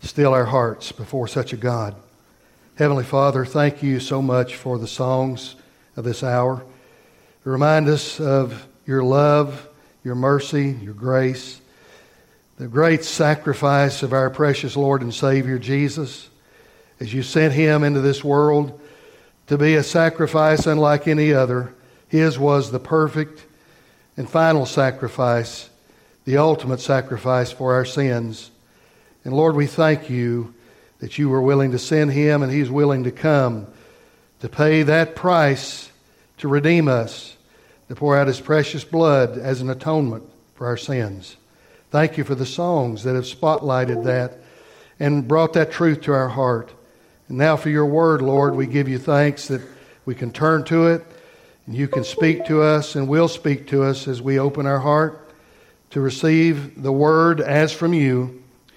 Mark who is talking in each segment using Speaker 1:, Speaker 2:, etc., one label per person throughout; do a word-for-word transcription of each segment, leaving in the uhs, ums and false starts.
Speaker 1: still our hearts before such a God. Heavenly Father, thank you so much for the songs of this hour. Remind us of your love, your mercy, your grace, the great sacrifice of our precious Lord and Savior Jesus, as you sent him into this world to be a sacrifice unlike any other. His was the perfect and final sacrifice, the ultimate sacrifice for our sins. And Lord, we thank you that you were willing to send him and he's willing to come to pay that price to redeem us, to pour out his precious blood as an atonement for our sins. Thank you for the songs that have spotlighted that and brought that truth to our heart. And now for your word, Lord, we give you thanks that we can turn to it and you can speak to us and will speak to us as we open our heart to receive the word as from you.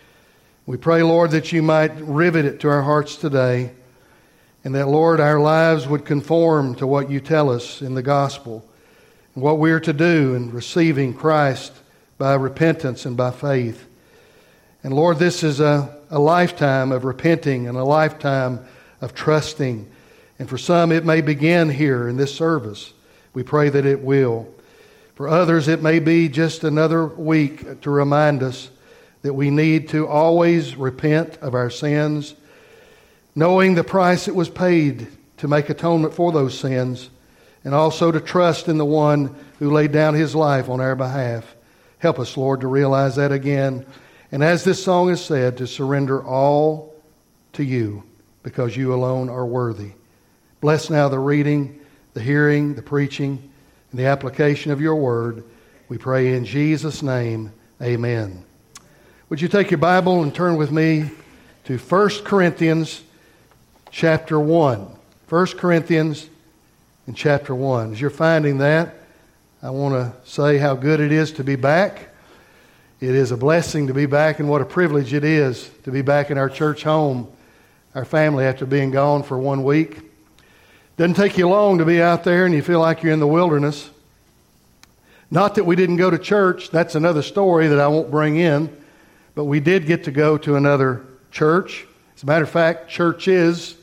Speaker 1: We pray, Lord, that you might rivet it to our hearts today and that, Lord, our lives would conform to what you tell us in the gospel and what we are to do in receiving Christ by repentance and by faith. And Lord, this is a, a lifetime of repenting and a lifetime of trusting. And for some, it may begin here in this service. We pray that it will. For others, it may be just another week to remind us that we need to always repent of our sins, knowing the price that was paid to make atonement for those sins, and also to trust in the one who laid down his life on our behalf. Help us, Lord, to realize that again. And as this song is said, to surrender all to you because you alone are worthy. Bless now the reading, the hearing, the preaching, and the application of your word. We pray in Jesus' name, amen. Would you take your Bible and turn with me to First Corinthians chapter one. First Corinthians in chapter one. As you're finding that, I want to say how good it is to be back. It is a blessing to be back, and what a privilege it is to be back in our church home, our family, after being gone for one week. Doesn't take you long to be out there and you feel like you're in the wilderness. Not that we didn't go to church. That's another story that I won't bring in. But we did get to go to another church. As a matter of fact, churches.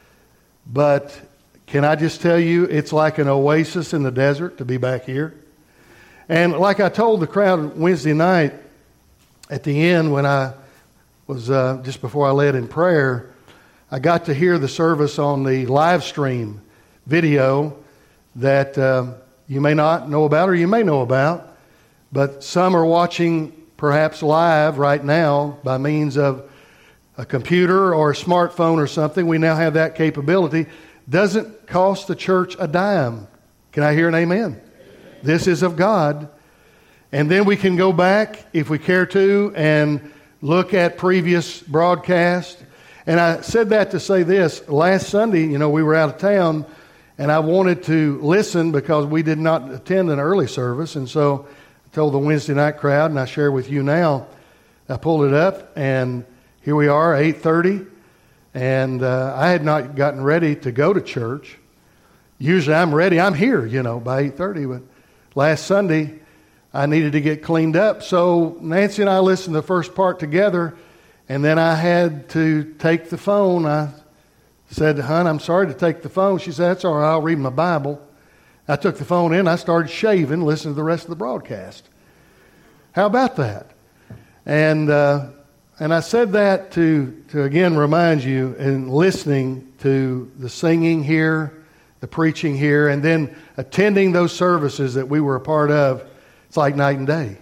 Speaker 1: But can I just tell you, it's like an oasis in the desert to be back here. And like I told the crowd Wednesday night at the end when I was, uh, just before I led in prayer, I got to hear the service on the live stream video that uh, you may not know about or you may know about. But some are watching perhaps live right now by means of a computer or a smartphone or something. We now have that capability. Doesn't cost the church a dime. Can I hear an amen? Amen. This is of God. And then we can go back, if we care to, and look at previous broadcasts. And I said that to say this. Last Sunday, you know, we were out of town, and I wanted to listen because we did not attend an early service. And so I told the Wednesday night crowd, and I share with you now, I pulled it up, and here we are, eight thirty. And uh, I had not gotten ready to go to church. Usually I'm ready. I'm here, you know, by eight thirty. But last Sunday, I needed to get cleaned up. So Nancy and I listened to the first part together. And then I had to take the phone. I said, "Hon, I'm sorry to take the phone." She said, "That's all right. I'll read my Bible." I took the phone in. I started shaving, listening to the rest of the broadcast. How about that? And... Uh, And I said that to, to again remind you in listening to the singing here, the preaching here, and then attending those services that we were a part of, it's like night and day.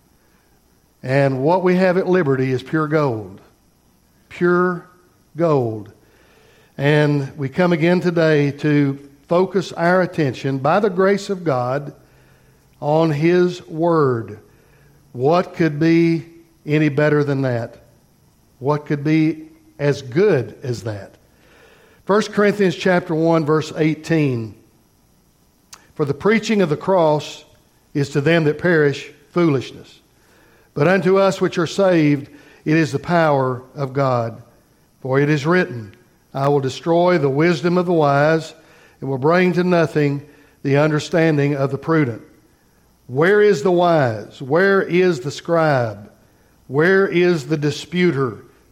Speaker 1: And what we have at Liberty is pure gold. Pure gold. And we come again today to focus our attention, by the grace of God, on His Word. What could be any better than that? What could be as good as that? First Corinthians chapter one, verse eighteen. For the preaching of the cross is to them that perish foolishness. But unto us which are saved, it is the power of God. For it is written, I will destroy the wisdom of the wise, and will bring to nothing the understanding of the prudent. Where is the wise? Where is the scribe? Where is the disputer?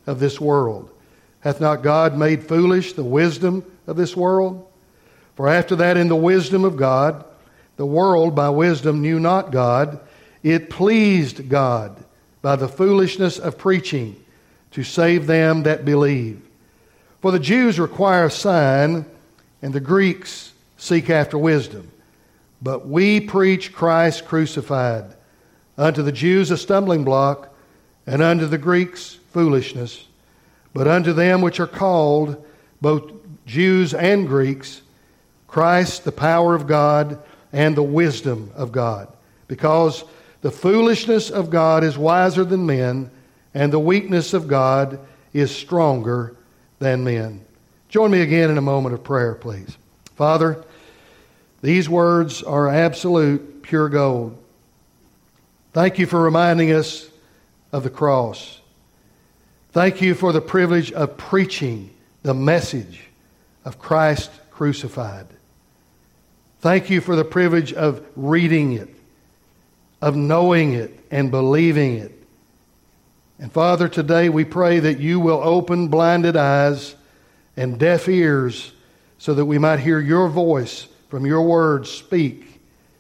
Speaker 1: of this world. Hath not God made foolish the wisdom of this world? For after that, in the wisdom of God, the world by wisdom knew not God. It pleased God by the foolishness of preaching to save them that believe. For the Jews require a sign, and the Greeks seek after wisdom. But we preach Christ crucified, unto the Jews a stumbling block, and unto the Greeks foolishness. But unto them which are called, both Jews and Greeks, Christ the power of God and the wisdom of God. Because the foolishness of God is wiser than men, and the weakness of God is stronger than men. Join me again in a moment of prayer, please. Father, these words are absolute pure gold. Thank you for reminding us of the cross. Thank you for the privilege of preaching the message of Christ crucified. Thank you for the privilege of reading it, of knowing it and believing it. And Father, today we pray that you will open blinded eyes and deaf ears so that we might hear your voice from your words speak.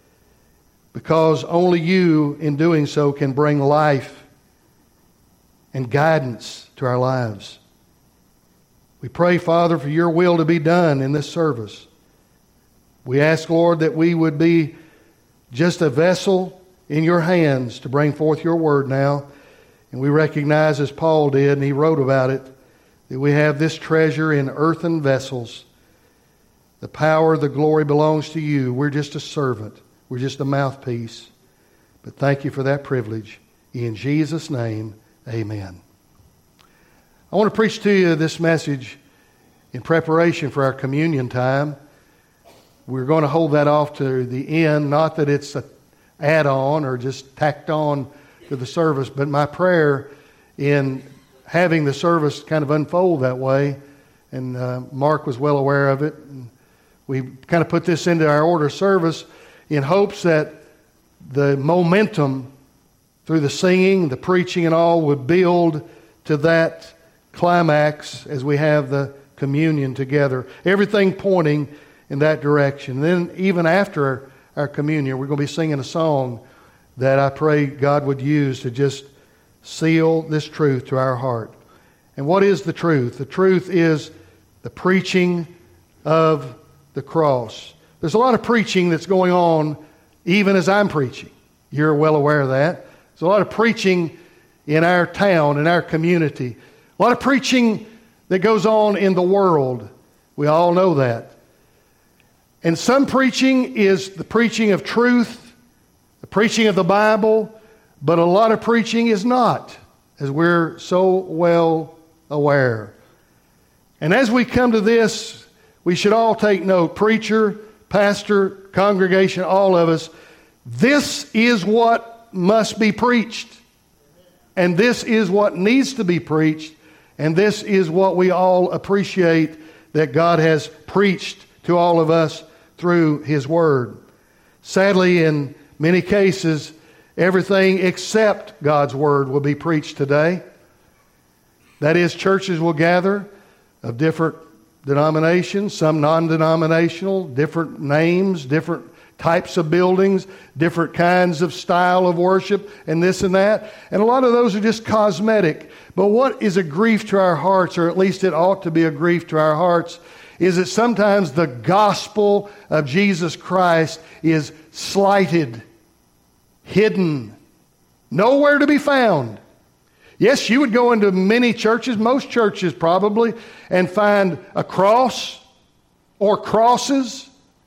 Speaker 1: Because only you, in doing so, can bring life and guidance to our lives. We pray, Father, for your will to be done in this service. We ask, Lord, that we would be just a vessel in your hands to bring forth your word now. And we recognize, as Paul did, and he wrote about it, that we have this treasure in earthen vessels. The power, the glory belongs to you. We're just a servant. We're just a mouthpiece. But thank you for that privilege. In Jesus' name, amen. I want to preach to you this message in preparation for our communion time. We're going to hold that off to the end, not that it's an add-on or just tacked on to the service, but my prayer in having the service kind of unfold that way, and uh, Mark was well aware of it, and we kind of put this into our order of service in hopes that the momentum through the singing, the preaching and all would build to that climax as we have the communion together. Everything pointing in that direction. And then even after our communion, we're going to be singing a song that I pray God would use to just seal this truth to our heart. And what is the truth? The truth is the preaching of the cross. There's a lot of preaching that's going on even as I'm preaching. You're well aware of that. There's a lot of preaching in our town, in our community. A lot of preaching that goes on in the world. We all know that. And some preaching is the preaching of truth, the preaching of the Bible, but a lot of preaching is not, as we're so well aware. And as we come to this, we should all take note, preacher, pastor, congregation, all of us, this is what must be preached. And this is what needs to be preached. And this is what we all appreciate that God has preached to all of us through His Word. Sadly, in many cases, everything except God's Word will be preached today. That is, churches will gather of different denominations, some non-denominational, different names, different types of buildings, different kinds of style of worship, and this and that. And a lot of those are just cosmetic. But what is a grief to our hearts, or at least it ought to be a grief to our hearts, is that sometimes the gospel of Jesus Christ is slighted, hidden, nowhere to be found. Yes, you would go into many churches, most churches probably, and find a cross or crosses.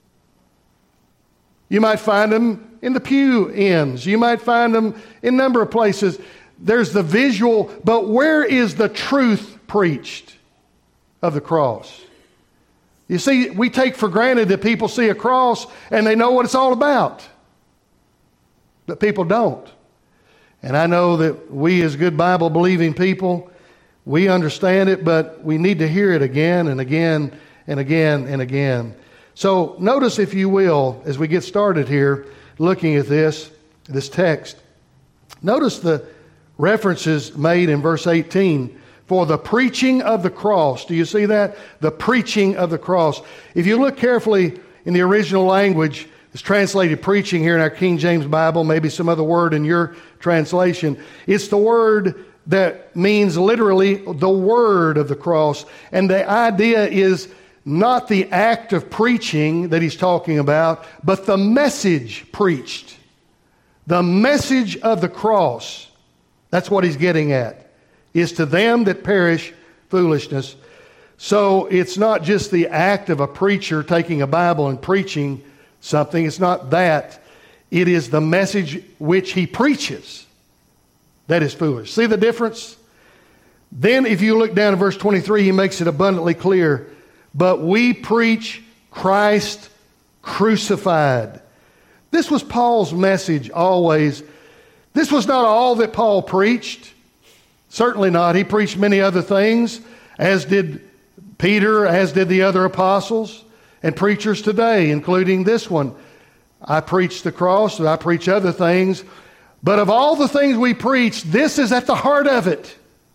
Speaker 1: You might find them in the pew ends. You might find them in a number of places. There's the visual, but where is the truth preached of the cross? You see, we take for granted that people see a cross and they know what it's all about. But people don't. And I know that we as good Bible-believing people, we understand it, but we need to hear it again and again and again and again. So notice, if you will, as we get started here, looking at this, this text, notice the references made in verse eighteen. for the preaching of the cross. Do you see that? The preaching of the cross. If you look carefully in the original language, it's translated preaching here in our King James Bible, maybe some other word in your translation. It's the word that means literally the word of the cross. And the idea is not the act of preaching that he's talking about, but the message preached. The message of the cross. That's what he's getting at. Is to them that perish foolishness. So it's not just the act of a preacher taking a Bible and preaching something. It's not that. It is the message which he preaches that is foolish. See the difference? Then if you look down at verse twenty-three, he makes it abundantly clear. But we preach Christ crucified. This was Paul's message always. This was not all that Paul preached. Certainly not. He preached many other things, as did Peter, as did the other apostles and preachers today, including this one. I preach the cross, and I preach other things. But of all the things we preach, this is at the heart of it.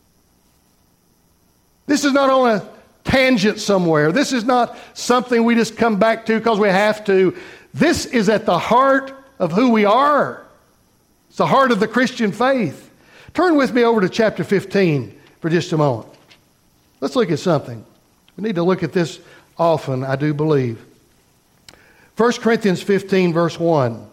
Speaker 1: This is not on a tangent somewhere. This is not something we just come back to because we have to. This is at the heart of who we are. It's the heart of the Christian faith. Turn with me over to chapter fifteen for just a moment. Let's look at something. We need to look at this often, I do believe. First Corinthians fifteen, verse one.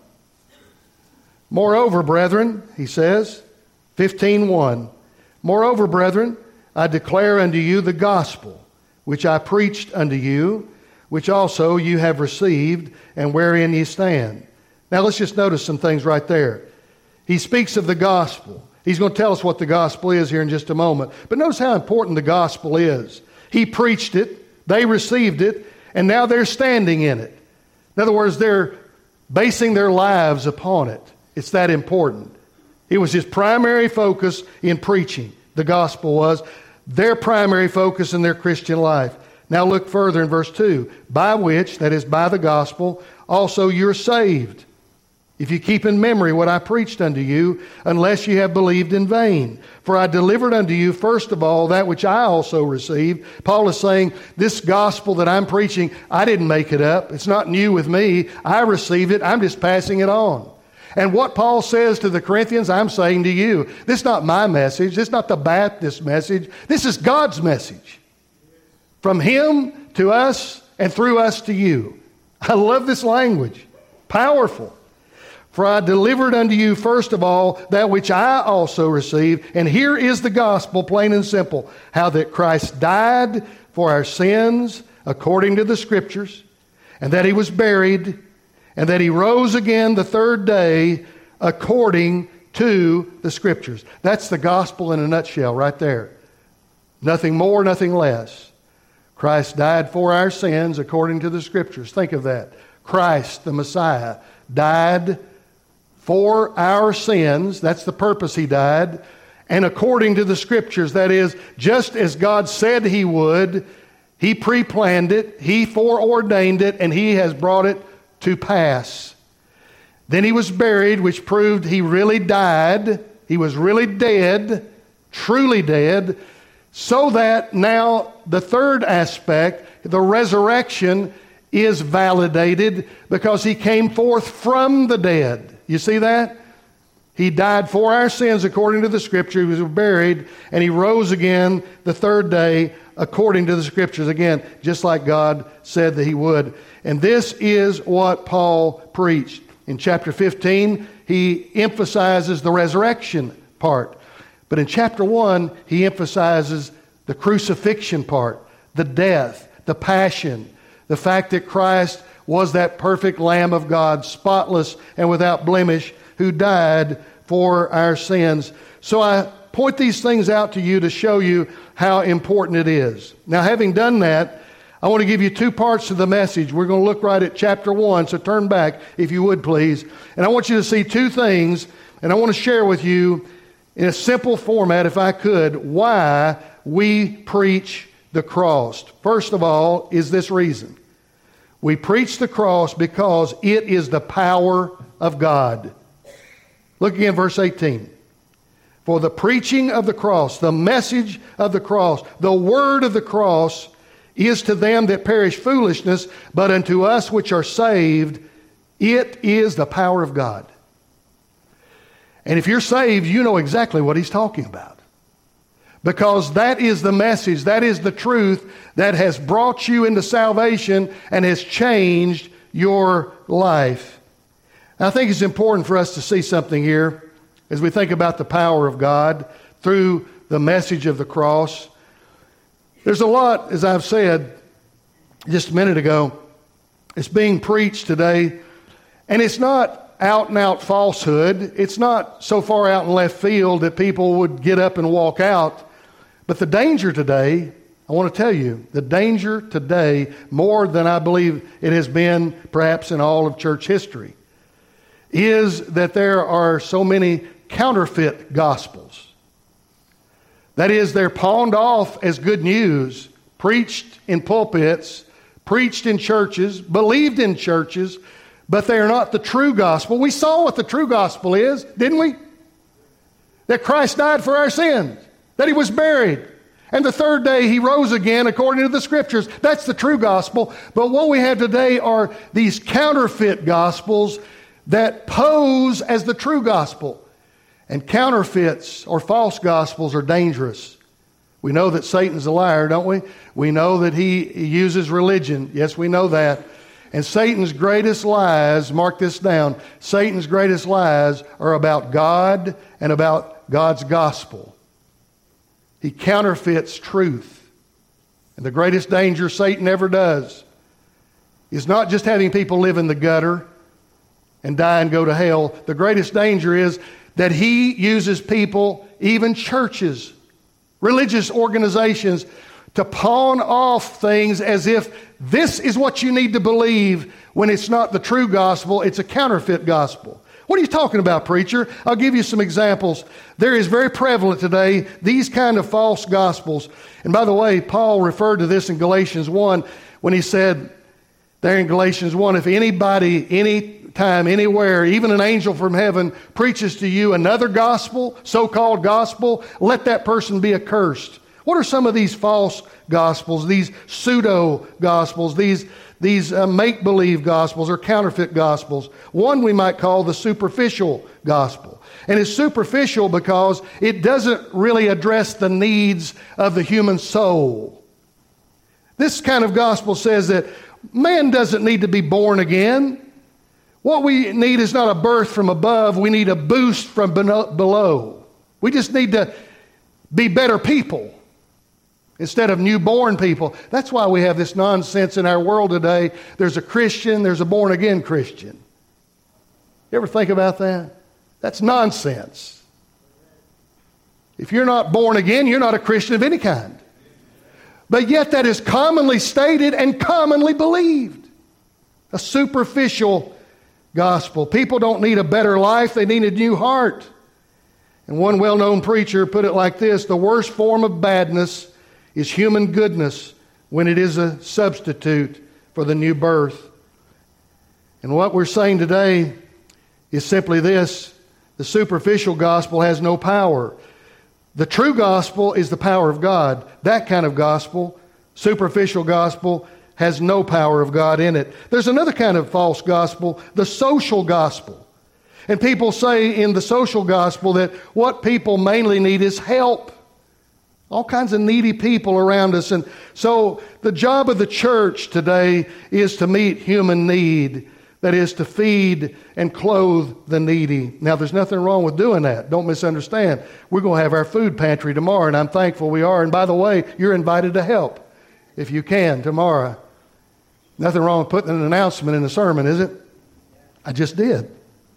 Speaker 1: Moreover, brethren, he says, fifteen one. Moreover, brethren, I declare unto you the gospel, which I preached unto you, which also you have received, and wherein ye stand. Now let's just notice some things right there. He speaks of the gospel. He's going to tell us what the gospel is here in just a moment. But notice how important the gospel is. He preached it, they received it, and now they're standing in it. In other words, they're basing their lives upon it. It's that important. It was his primary focus in preaching. The gospel was their primary focus in their Christian life. Now look further in verse two. By which, that is by the gospel, also you're saved, if you keep in memory what I preached unto you, unless you have believed in vain. For I delivered unto you first of all that which I also received. Paul is saying, this gospel that I'm preaching, I didn't make it up. It's not new with me. I received it. I'm just passing it on. And what Paul says to the Corinthians, I'm saying to you. This is not my message. This is not the Baptist message. This is God's message. From Him to us and through us to you. I love this language. Powerful. For I delivered unto you first of all that which I also received. And here is the gospel, plain and simple. How that Christ died for our sins according to the Scriptures. And that He was buried. And that He rose again the third day according to the Scriptures. That's the gospel in a nutshell right there. Nothing more, nothing less. Christ died for our sins according to the Scriptures. Think of that. Christ, the Messiah, died for our sins. That's the purpose He died. And according to the Scriptures, that is, just as God said He would, He pre-planned it, He foreordained it, and He has brought it to pass. Then He was buried, which proved He really died. He was really dead, truly dead, so that now the third aspect, the resurrection, is validated because He came forth from the dead. You see that? He died for our sins according to the Scripture. He was buried, and He rose again the third day according to the Scriptures. Again, just like God said that He would. And this is what Paul preached. In chapter fifteen, he emphasizes the resurrection part. But in chapter one, he emphasizes the crucifixion part, the death, the passion, the fact that Christ was that perfect Lamb of God, spotless and without blemish, who died for our sins. So I point these things out to you to show you how important it is. Now, having done that, I want to give you two parts of the message. We're going to look right at chapter one, so turn back, if you would, please. And I want you to see two things, and I want to share with you in a simple format, if I could, why we preach the cross. First of all, is this reason. We preach the cross because it is the power of God. Look again, verse eighteen. For the preaching of the cross, the message of the cross, the word of the cross is to them that perish foolishness, but unto us which are saved, it is the power of God. And if you're saved, you know exactly what he's talking about. Because that is the message, that is the truth that has brought you into salvation and has changed your life. I think it's important for us to see something here as we think about the power of God through the message of the cross. There's a lot, as I've said just a minute ago, it's being preached today, and it's not out and out falsehood. It's not so far out in left field that people would get up and walk out. But the danger today, I want to tell you, the danger today, more than I believe it has been perhaps in all of church history, is that there are so many counterfeit gospels. That is, they're pawned off as good news, preached in pulpits, preached in churches, believed in churches, but they are not the true gospel. We saw what the true gospel is, didn't we? That Christ died for our sins, that he was buried, and the third day he rose again according to the scriptures. That's the true gospel. But what we have today are these counterfeit gospels that pose as the true gospel. And counterfeits or false gospels are dangerous. We know that Satan's a liar, don't we? We know that he uses religion. Yes, we know that. And Satan's greatest lies, mark this down, Satan's greatest lies are about God and about God's gospel. He counterfeits truth. And the greatest danger Satan ever does is not just having people live in the gutter and die and go to hell. The greatest danger is that he uses people, even churches, religious organizations, to pawn off things as if this is what you need to believe when it's not the true gospel, it's a counterfeit gospel. What are you talking about, preacher? I'll give you some examples. There is very prevalent today these kind of false gospels. And by the way, Paul referred to this in Galatians one when he said there in Galatians one, if anybody, any time, anywhere, even an angel from heaven preaches to you another gospel, so-called gospel, let that person be accursed. What are some of these false gospels, these pseudo-gospels, these, these uh, make-believe gospels or counterfeit gospels? One we might call the superficial gospel. And it's superficial because it doesn't really address the needs of the human soul. This kind of gospel says that man doesn't need to be born again. What we need is not a birth from above. We need a boost from below. We just need to be better people instead of newborn people. That's why we have this nonsense in our world today. There's a Christian, there's a born-again Christian. You ever think about that? That's nonsense. If you're not born again, you're not a Christian of any kind. But yet that is commonly stated and commonly believed. A superficial gospel. People don't need a better life, they need a new heart. And one well-known preacher put it like this: the worst form of badness is human goodness when it is a substitute for the new birth. And what we're saying today is simply this: the superficial gospel has no power. The true gospel is the power of God. That kind of gospel, superficial gospel, has no power of God in it. There's another kind of false gospel, the social gospel. And people say in the social gospel that what people mainly need is help. All kinds of needy people around us. And so the job of the church today is to meet human need. That is, to feed and clothe the needy. Now, there's nothing wrong with doing that. Don't misunderstand. We're going to have our food pantry tomorrow, and I'm thankful we are. And by the way, you're invited to help if you can tomorrow. Nothing wrong with putting an announcement in the sermon, is it? I just did.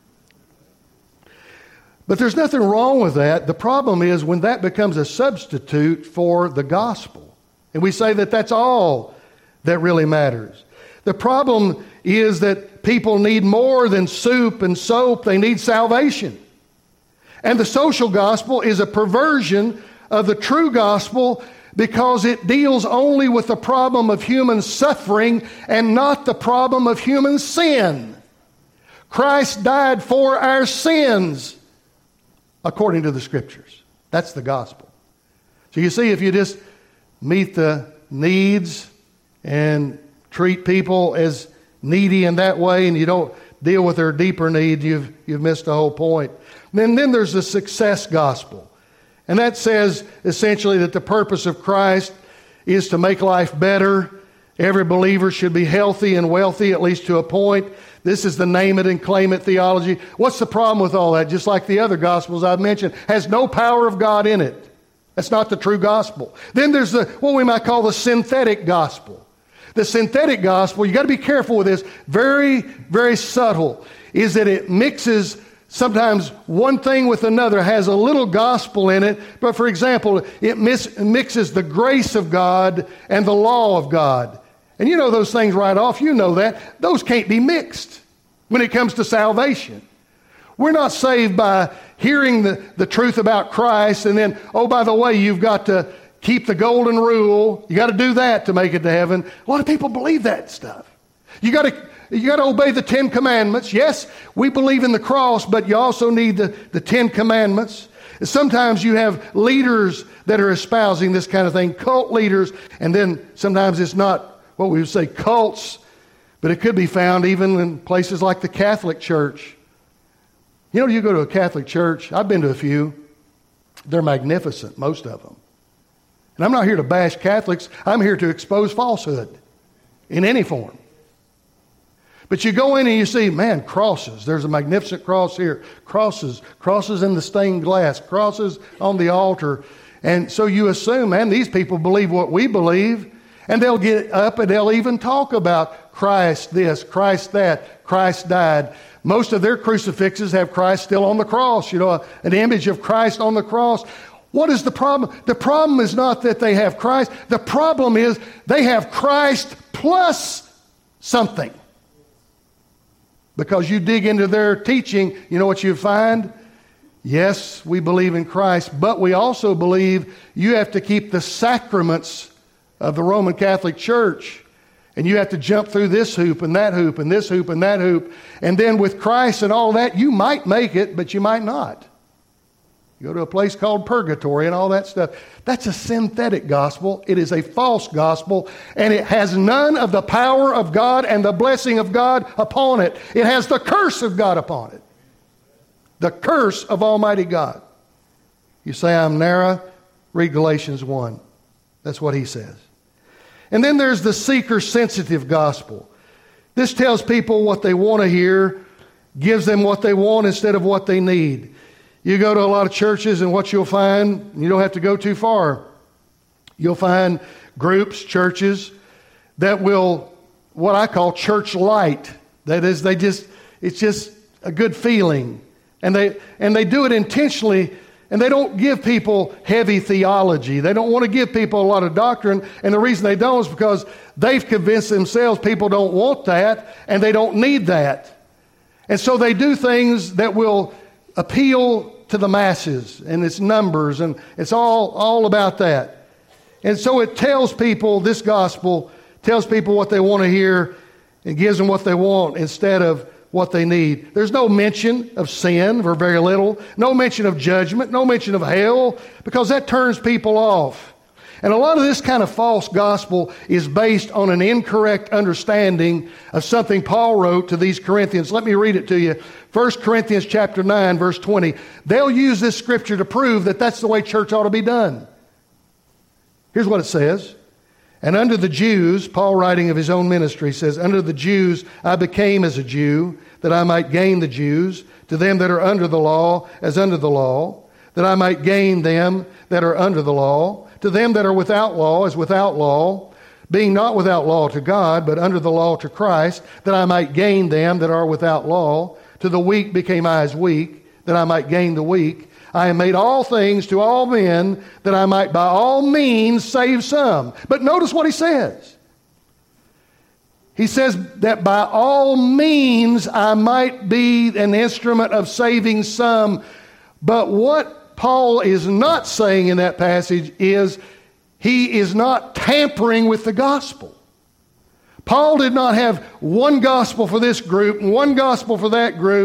Speaker 1: But there's nothing wrong with that. The problem is when that becomes a substitute for the gospel. And we say that that's all that really matters. The problem is that people need more than soup and soap. They need salvation. And the social gospel is a perversion of the true gospel because it deals only with the problem of human suffering and not the problem of human sin. Christ died for our sins, according to the Scriptures. That's the gospel. So you see, if you just meet the needs and treat people as needy in that way, and you don't deal with their deeper need, you've you've missed the whole point. And then, then there's the success gospel. And that says essentially that the purpose of Christ is to make life better. Every believer should be healthy and wealthy, at least to a point. This is the name it and claim it theology. What's the problem with all that? Just like the other gospels I've mentioned, has no power of God in it. That's not the true gospel. Then there's the what we might call the synthetic gospel. The synthetic gospel, you got to be careful with this, very, very subtle, is that it mixes sometimes one thing with another, has a little gospel in it. But for example, it mis- mixes the grace of God and the law of God. And you know those things right off. You know that. Those can't be mixed when it comes to salvation. We're not saved by hearing the, the truth about Christ and then, oh, by the way, you've got to keep the golden rule. You got to do that to make it to heaven. A lot of people believe that stuff. You got to you got to obey the Ten Commandments. Yes, we believe in the cross, but you also need the, the Ten Commandments. Sometimes you have leaders that are espousing this kind of thing, cult leaders, and then sometimes it's not what we would say cults, but it could be found even in places like the Catholic Church. You know, you go to a Catholic church, I've been to a few, they're magnificent, most of them. And I'm not here to bash Catholics, I'm here to expose falsehood in any form. But you go in and you see, man, crosses. There's a magnificent cross here. Crosses. Crosses in the stained glass. Crosses on the altar. And so you assume, man, these people believe what we believe. And they'll get up and they'll even talk about Christ this, Christ that, Christ died. Most of their crucifixes have Christ still on the cross. You know, an image of Christ on the cross. What is the problem? The problem is not that they have Christ. The problem is they have Christ plus something. Because you dig into their teaching, you know what you find? Yes, we believe in Christ, but we also believe you have to keep the sacraments of the Roman Catholic Church. And you have to jump through this hoop and that hoop and this hoop and that hoop. And then with Christ and all that, you might make it, but you might not. You go to a place called purgatory and all that stuff. That's a synthetic gospel. It is a false gospel, and it has none of the power of God and the blessing of God upon it. It has the curse of God upon it. The curse of Almighty God. You say, I'm narrow? Read Galatians one. That's what he says. And then there's the seeker-sensitive gospel. This tells people what they want to hear, gives them what they want instead of what they need. You go to a lot of churches and what you'll find, you don't have to go too far. You'll find groups, churches that will, what I call church light. That is, they just, it's just a good feeling. And they, and they do it intentionally, and they don't give people heavy theology. They don't want to give people a lot of doctrine. And the reason they don't is because they've convinced themselves people don't want that, and they don't need that. And so they do things that will appeal to the masses and its numbers, and it's all, all about that. And so it tells people, this gospel tells people what they want to hear and gives them what they want instead of what they need. There's no mention of sin, or very little, no mention of judgment, no mention of hell, because that turns people off. And a lot of this kind of false gospel is based on an incorrect understanding of something Paul wrote to these Corinthians. Let me read it to you. First Corinthians chapter nine, verse twenty. They'll use this scripture to prove that that's the way church ought to be done. Here's what it says. And under the Jews, Paul writing of his own ministry says, under the Jews I became as a Jew, that I might gain the Jews, to them that are under the law as under the law, that I might gain them that are under the law, to them that are without law as without law, being not without law to God, but under the law to Christ, that I might gain them that are without law. To the weak became I as weak, that I might gain the weak. I have made all things to all men, that I might by all means save some. But notice what he says. He says that by all means I might be an instrument of saving some. But what Paul is not saying in that passage is he is not tampering with the gospel. Paul did not have one gospel for this group and one gospel for that group.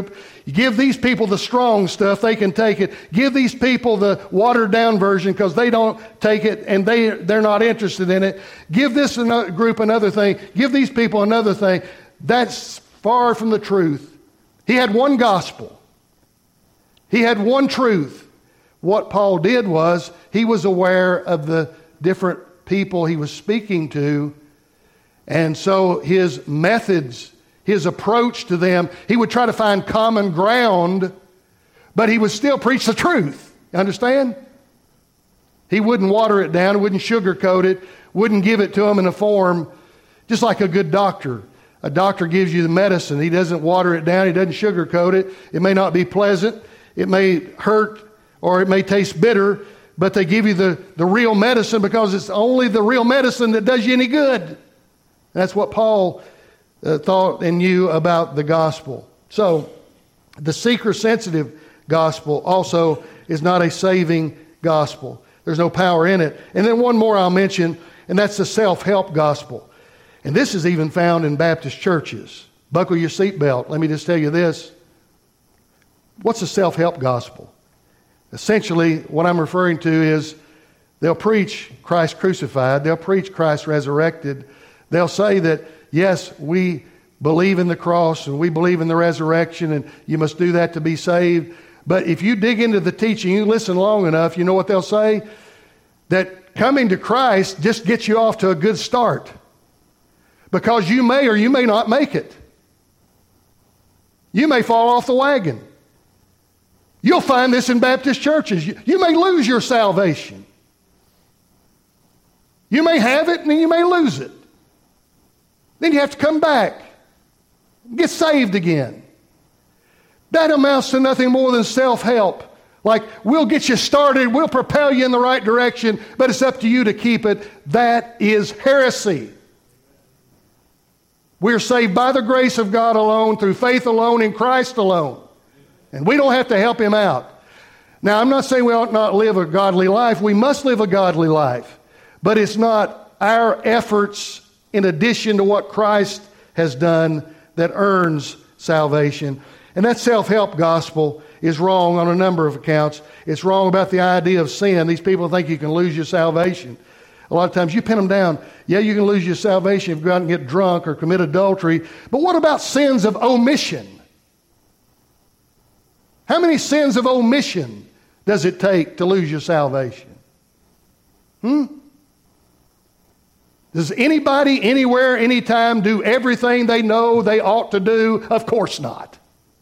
Speaker 1: Give these people the strong stuff, they can take it. Give these people the watered down version because they don't take it and they, they're not interested in it. Give this group another thing. Give these people another thing. That's far from the truth. He had one gospel. He had one truth. What Paul did was he was aware of the different people he was speaking to, and so his methods, his approach to them, he would try to find common ground, but he would still preach the truth. You understand? He wouldn't water it down, wouldn't sugarcoat it, wouldn't give it to them in a form, just like a good doctor. A doctor gives you the medicine. He doesn't water it down. He doesn't sugarcoat it. It may not be pleasant. It may hurt or it may taste bitter, but they give you the, the real medicine because it's only the real medicine that does you any good. That's what Paul uh, thought and knew about the gospel. So, the seeker-sensitive gospel also is not a saving gospel. There's no power in it. And then one more I'll mention, and that's the self-help gospel. And this is even found in Baptist churches. Buckle your seatbelt. Let me just tell you this. What's the self-help gospel? Essentially, what I'm referring to is they'll preach Christ crucified. They'll preach Christ resurrected. They'll say that, yes, we believe in the cross and we believe in the resurrection and you must do that to be saved. But if you dig into the teaching, you listen long enough, you know what they'll say? That coming to Christ just gets you off to a good start. Because you may or you may not make it. You may fall off the wagon. You'll find this in Baptist churches. You, you may lose your salvation. You may have it and then you may lose it. Then you have to come back. Get saved again. That amounts to nothing more than self-help. Like, we'll get you started, we'll propel you in the right direction, but it's up to you to keep it. That is heresy. We're saved by the grace of God alone, through faith alone, in Christ alone. And we don't have to help Him out. Now, I'm not saying we ought not live a godly life. We must live a godly life. But it's not our efforts in addition to what Christ has done that earns salvation. And that self-help gospel is wrong on a number of accounts. It's wrong about the idea of sin. These people think you can lose your salvation. A lot of times you pin them down. Yeah, you can lose your salvation if you go out and get drunk or commit adultery. But what about sins of omission? How many sins of omission does it take to lose your salvation? Hmm? Does anybody, anywhere, anytime do everything they know they ought to do? Of course not.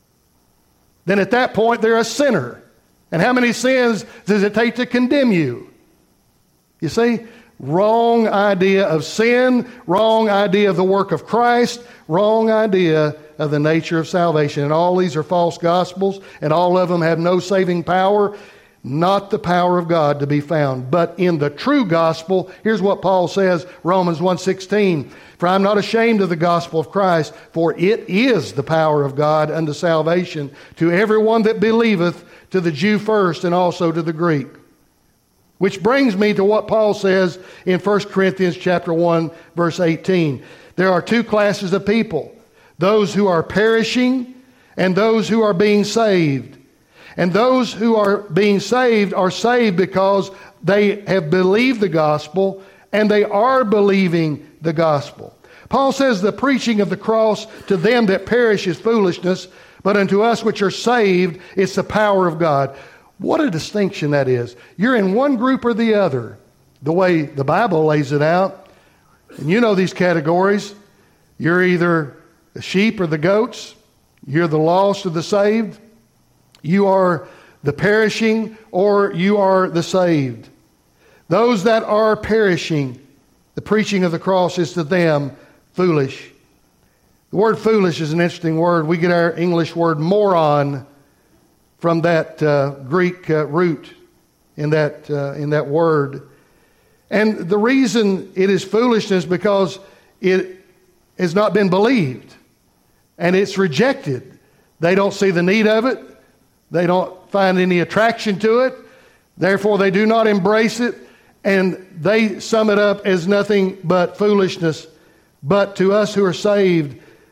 Speaker 1: Then at that point, they're a sinner. And how many sins does it take to condemn you? You see? Wrong idea of sin, wrong idea of the work of Christ, wrong idea of the nature of salvation. And all these are false gospels, and all of them have no saving power, not the power of God to be found. But in the true gospel, here's what Paul says, Romans one sixteen, "For I am not ashamed of the gospel of Christ, for it is the power of God unto salvation to everyone that believeth, to the Jew first and also to the Greek." Which brings me to what Paul says in First Corinthians chapter one, verse eighteen. There are two classes of people, those who are perishing and those who are being saved. And those who are being saved are saved because they have believed the gospel and they are believing the gospel. Paul says the preaching of the cross to them that perish is foolishness, but unto us which are saved, it's the power of God. What a distinction that is. You're in one group or the other, the way the Bible lays it out. And you know these categories. You're either the sheep or the goats. You're the lost or the saved. You are the perishing or you are the saved. Those that are perishing, the preaching of the cross is to them foolish. The word foolish is an interesting word. We get our English word moron from that uh, Greek uh, root in that uh, in that word. And the reason it is foolishness is because it has not been believed and it's rejected. They don't see the need of it. They don't find any attraction to it. Therefore, they do not embrace it. And they sum it up as nothing but foolishness. But to us who are saved,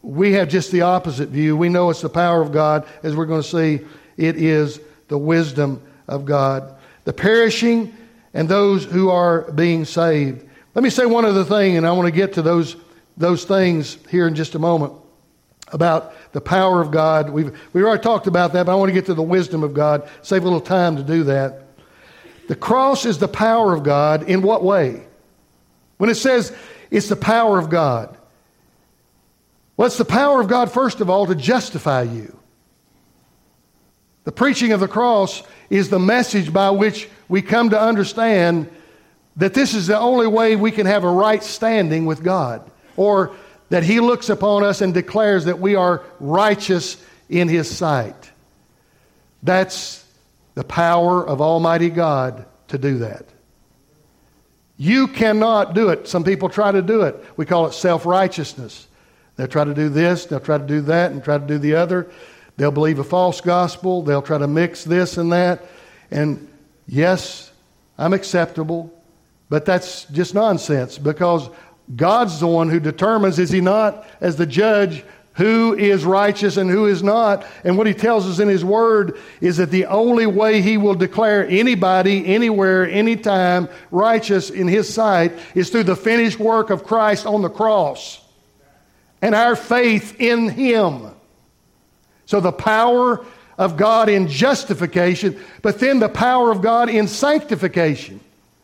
Speaker 1: we have just the opposite view. We know it's the power of God. As we're going to see, it is the wisdom of God. The perishing and those who are being saved. Let me say one other thing, and I want to get to those, those things here in just a moment about the power of God. We've, we've already talked about that, but I want to get to the wisdom of God. Save a little time to do that. The cross is the power of God in what way? When it says it's the power of God, well, it's the power of God, first of all, to justify you. The preaching of the cross is the message by which we come to understand that this is the only way we can have a right standing with God, or that He looks upon us and declares that we are righteous in His sight. That's the power of Almighty God to do that. You cannot do it. Some people try to do it. We call it self-righteousness. They'll try to do this, they'll try to do that, and try to do the other. They'll believe a false gospel. They'll try to mix this and that. And yes, I'm acceptable, but that's just nonsense, because God's the one who determines, is He not, as the judge, who is righteous and who is not. And what He tells us in His Word is that the only way He will declare anybody, anywhere, anytime righteous in His sight is through the finished work of Christ on the cross and our faith in Him. So the power of God in justification, but then the power of God in sanctification.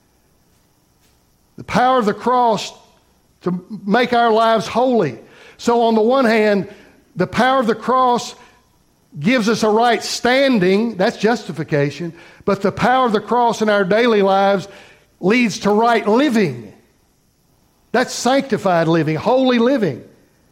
Speaker 1: The power of the cross to make our lives holy. So on the one hand, the power of the cross gives us a right standing, that's justification, but the power of the cross in our daily lives leads to right living. That's sanctified living, holy living.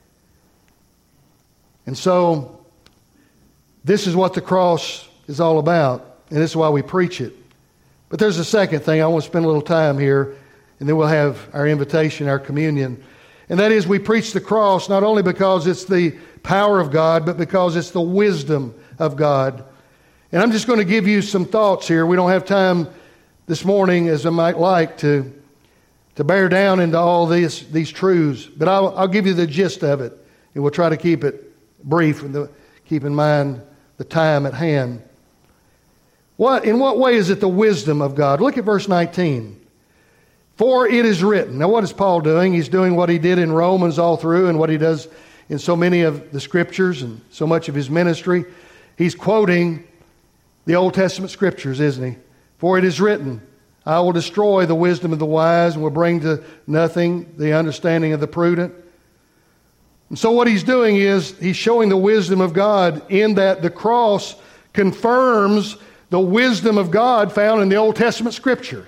Speaker 1: And so, this is what the cross is all about, and this is why we preach it. But there's a second thing. I want to spend a little time here, and then we'll have our invitation, our communion. And that is, we preach the cross not only because it's the power of God, but because it's the wisdom of God. And I'm just going to give you some thoughts here. We don't have time this morning, as I might like, to, to bear down into all these, these truths. But I'll, I'll give you the gist of it, and we'll try to keep it brief and the, keep in mind the time at hand. What, in what way is it the wisdom of God? Look at verse nineteen. For it is written. Now what is Paul doing? He's doing what he did in Romans all through, and what he does in so many of the scriptures and so much of his ministry. He's quoting the Old Testament scriptures, isn't he? For it is written, I will destroy the wisdom of the wise and will bring to nothing the understanding of the prudent. And so what he's doing is he's showing the wisdom of God in that the cross confirms the wisdom of God found in the Old Testament scripture.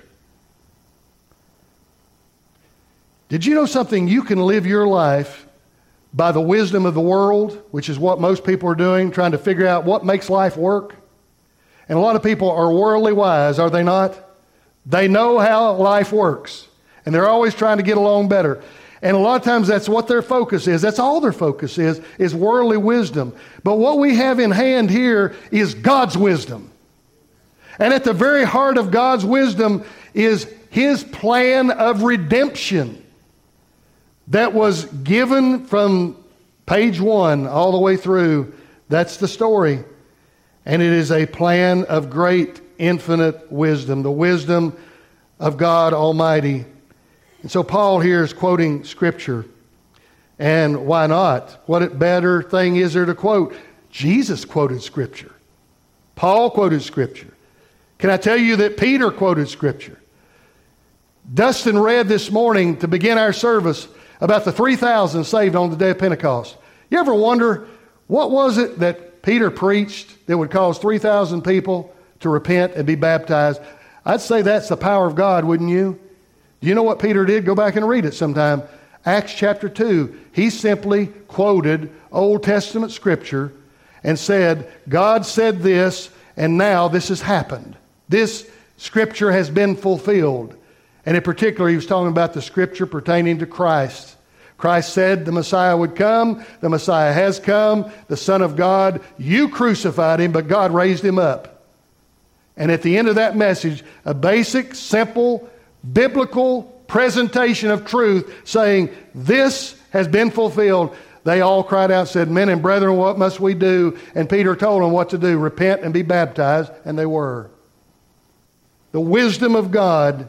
Speaker 1: Did you know something? You can live your life by the wisdom of the world, which is what most people are doing, trying to figure out what makes life work. And a lot of people are worldly wise, are they not? They know how life works, and they're always trying to get along better. And a lot of times that's what their focus is. That's all their focus is, is worldly wisdom. But what we have in hand here is God's wisdom. And at the very heart of God's wisdom is His plan of redemption that was given from page one all the way through. That's the story. And it is a plan of great, infinite wisdom, the wisdom of God Almighty. And so Paul here is quoting Scripture. And why not? What better thing is there to quote? Jesus quoted Scripture. Paul quoted Scripture. Can I tell you that Peter quoted Scripture? Dustin read this morning to begin our service about the three thousand saved on the day of Pentecost. You ever wonder, what was it that Peter preached that would cause three thousand people to repent and be baptized? I'd say that's the power of God, wouldn't you? Do you know what Peter did? Go back and read it sometime. Acts chapter two. He simply quoted Old Testament Scripture and said, God said this, and now this has happened. This Scripture has been fulfilled. And in particular, he was talking about the Scripture pertaining to Christ. Christ said the Messiah would come. The Messiah has come. The Son of God. You crucified Him, but God raised Him up. And at the end of that message, a basic, simple, biblical presentation of truth saying, this has been fulfilled. they all cried out and said, "Men and brethren, what must we do?" And Peter told them what to do: repent and be baptized, and they were. The wisdom of God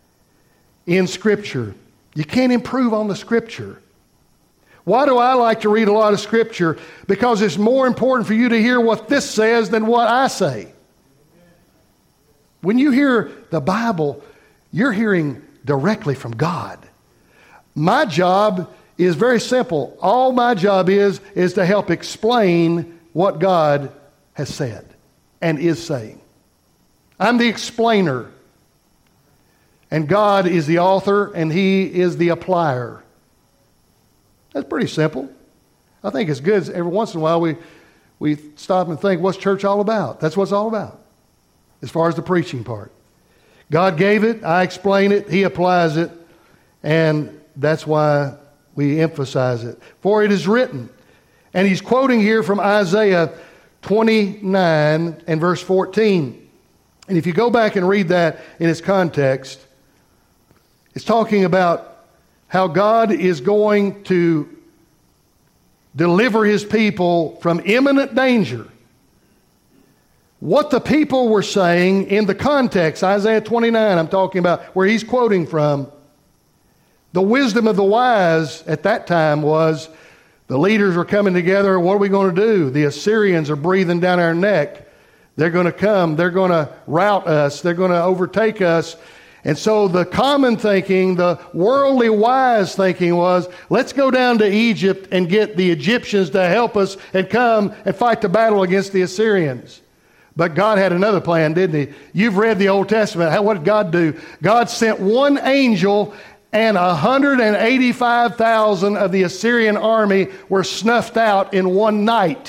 Speaker 1: in Scripture. You can't improve on the Scripture. Why do I like to read a lot of Scripture? Because it's more important for you to hear what this says than what I say. When you hear the Bible, you're hearing directly from God. My job is very simple. All my job is, is to help explain what God has said and is saying. I'm the explainer. And God is the author, and He is the applier. That's pretty simple. I think it's good every once in a while we, we stop and think, what's church all about? That's what it's all about, as far as the preaching part. God gave it, I explain it, He applies it, and that's why we emphasize it. For it is written, and he's quoting here from Isaiah twenty-nine and verse fourteen. And if you go back and read that in its context, it's talking about how God is going to deliver His people from imminent danger. What the people were saying in the context, Isaiah twenty-nine, I'm talking about, where he's quoting from, the wisdom of the wise at that time was, the leaders were coming together, what are we going to do? The Assyrians are breathing down our neck. They're going to come, they're going to rout us, they're going to overtake us. And so the common thinking, the worldly wise thinking was, let's go down to Egypt and get the Egyptians to help us and come and fight the battle against the Assyrians. But God had another plan, didn't He? You've read the Old Testament. How, what did God do? God sent one angel, and one hundred eighty-five thousand of the Assyrian army were snuffed out in one night.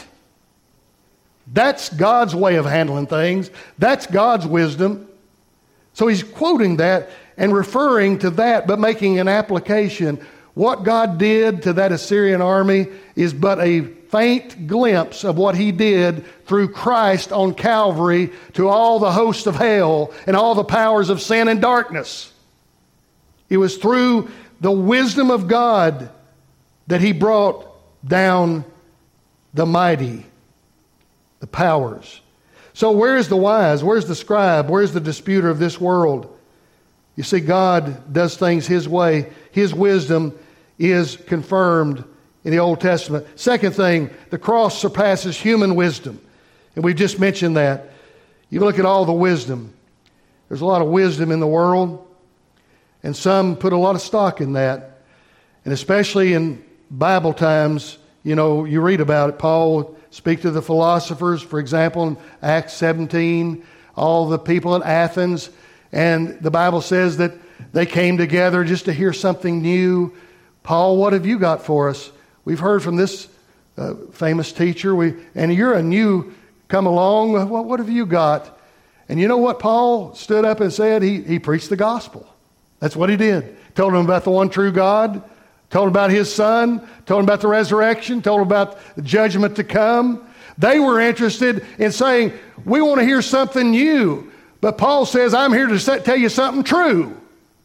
Speaker 1: That's God's way of handling things. That's God's wisdom. So he's quoting that and referring to that, but making an application. What God did to that Assyrian army is but a faint glimpse of what He did through Christ on Calvary to all the hosts of hell and all the powers of sin and darkness. It was through the wisdom of God that He brought down the mighty, the powers. So where's the wise? Where's the scribe? Where's the disputer of this world? You see, God does things His way. His wisdom is confirmed in the Old Testament. Second thing, the cross surpasses human wisdom. And we've just mentioned that. You look at all the wisdom. There's a lot of wisdom in the world. And some put a lot of stock in that. And especially in Bible times, you know, you read about it. Paul speak to the philosophers, for example, in Acts seventeen, all the people in Athens. And the Bible says that they came together just to hear something new. Paul, what have you got for us? We've heard from this uh, famous teacher, we, and you're a new come along. What, what have you got? And you know what Paul stood up and said? He, he preached the gospel. That's what he did. Told them about the one true God. Told them about His Son. Told them about the resurrection. Told them about the judgment to come. They were interested in saying, we want to hear something new. But Paul says, I'm here to tell you something true.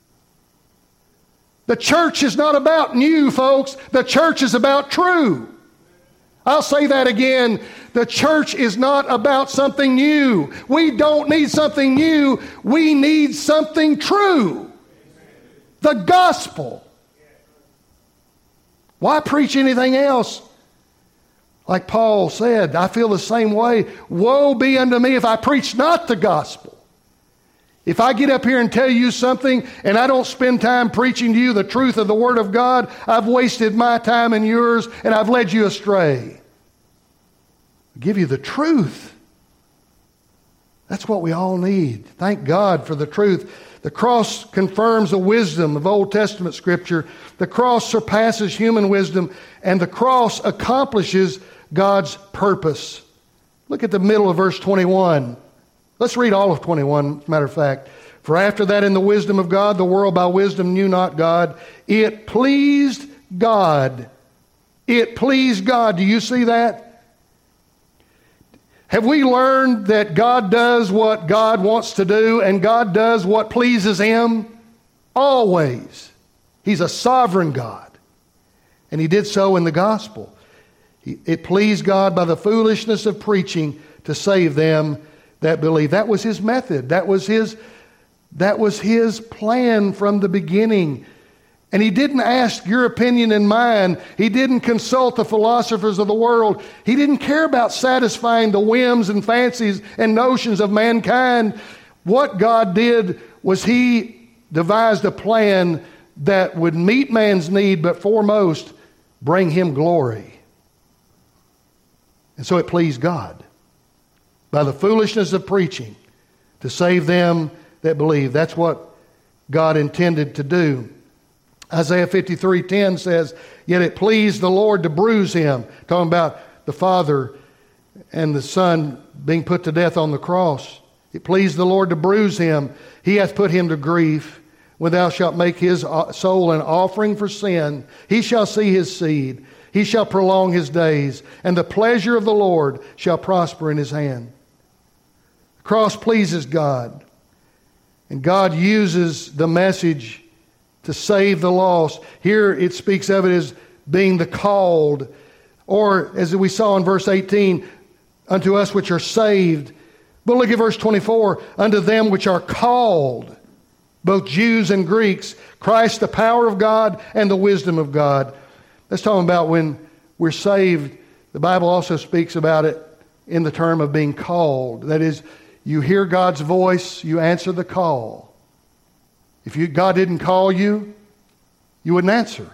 Speaker 1: The church is not about new, folks. The church is about true. I'll say that again. The church is not about something new. We don't need something new. We need something true. The gospel. Why preach anything else? Like Paul said, I feel the same way. Woe be unto me if I preach not the gospel. If I get up here and tell you something and I don't spend time preaching to you the truth of the Word of God, I've wasted my time and yours, and I've led you astray. I give you the truth. That's what we all need. Thank God for the truth. The cross confirms the wisdom of Old Testament Scripture. The cross surpasses human wisdom, and the cross accomplishes God's purpose. Look at the middle of verse twenty-one. Let's read all of twenty-one, as a matter of fact. For after that, in the wisdom of God, the world by wisdom knew not God. It pleased God. It pleased God. Do you see that? Have we learned that God does what God wants to do, and God does what pleases Him? Always. He's a sovereign God. And he did so in the gospel. He, it pleased God by the foolishness of preaching to save them that believe. That was his method. That was his, that was his plan from the beginning. And he didn't ask your opinion and mine. He didn't consult the philosophers of the world. He didn't care about satisfying the whims and fancies and notions of mankind. What God did was he devised a plan that would meet man's need, but foremost, bring him glory. And so it pleased God by the foolishness of preaching to save them that believe. That's what God intended to do. Isaiah fifty-three ten says, yet it pleased the Lord to bruise him. Talking about the Father and the Son being put to death on the cross. It pleased the Lord to bruise him. He hath put him to grief. When thou shalt make his soul an offering for sin, he shall see his seed. He shall prolong his days, and the pleasure of the Lord shall prosper in his hand. The cross pleases God. And God uses the message to save the lost. Here it speaks of it as being the called. Or as we saw in verse eighteen, unto us which are saved. But look at verse twenty-four. Unto them which are called, both Jews and Greeks, Christ the power of God and the wisdom of God. That's talking about when we're saved. The Bible also speaks about it in the term of being called. That is, you hear God's voice, you answer the call. If you, God didn't call you, you wouldn't answer.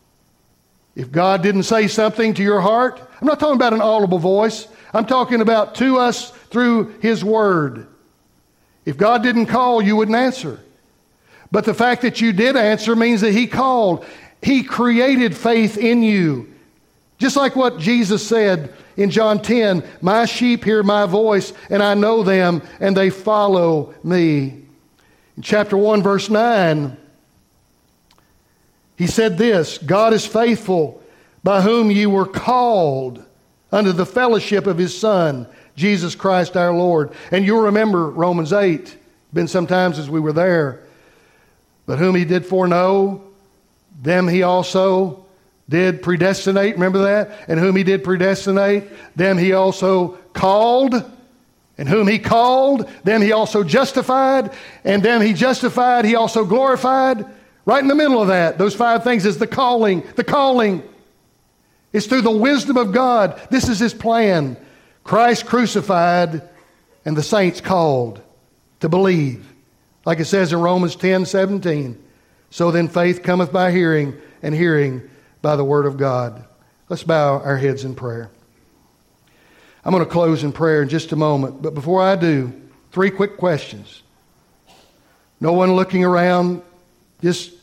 Speaker 1: If God didn't say something to your heart, I'm not talking about an audible voice. I'm talking about to us through His Word. If God didn't call, you wouldn't answer. But the fact that you did answer means that He called. He created faith in you. Just like what Jesus said in John ten, my sheep hear my voice, and I know them, and they follow me. In chapter one, verse nine, he said this, God is faithful, by whom you were called unto the fellowship of His Son, Jesus Christ our Lord. And you'll remember Romans eight, been some times as we were there. But whom He did foreknow, them He also did predestinate. Remember that? And whom He did predestinate, them He also called. And whom He called, them He also justified. And them He justified, He also glorified. Right in the middle of that, those five things is the calling. The calling is through the wisdom of God. This is His plan. Christ crucified and the saints called to believe. Like it says in Romans ten seventeen. So then faith cometh by hearing, and hearing by the word of God. Let's bow our heads in prayer. I'm going to close in prayer in just a moment. But before I do, three quick questions. No one looking around. Just